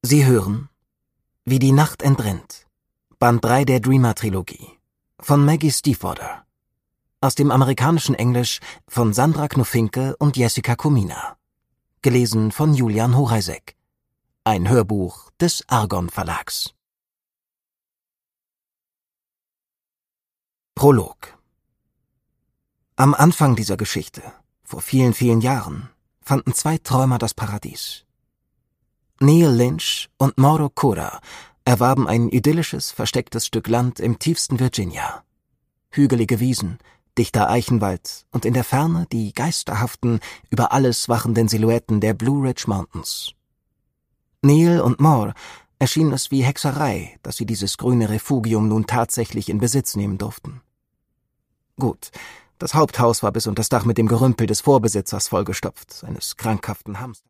Sie hören Wie die Nacht entbrennt. Band 3 der Dreamer-Trilogie von Maggie Stiefvater. Aus dem amerikanischen Englisch von Sandra Knoffinke und Jessica Komina. Gelesen von Julian Horeisek. Ein Hörbuch des Argon Verlags. Prolog. Am Anfang dieser Geschichte, vor vielen, vielen Jahren, fanden zwei Träumer das Paradies. Neil Lynch und Mauro Cora erwarben ein idyllisches, verstecktes Stück Land im tiefsten Virginia. Hügelige Wiesen, dichter Eichenwald und in der Ferne die geisterhaften, über alles wachenden Silhouetten der Blue Ridge Mountains. Neil und Maur erschien es wie Hexerei, dass sie dieses grüne Refugium nun tatsächlich in Besitz nehmen durften. Gut, das Haupthaus war bis unter das Dach mit dem Gerümpel des Vorbesitzers vollgestopft, eines krankhaften Hamsters.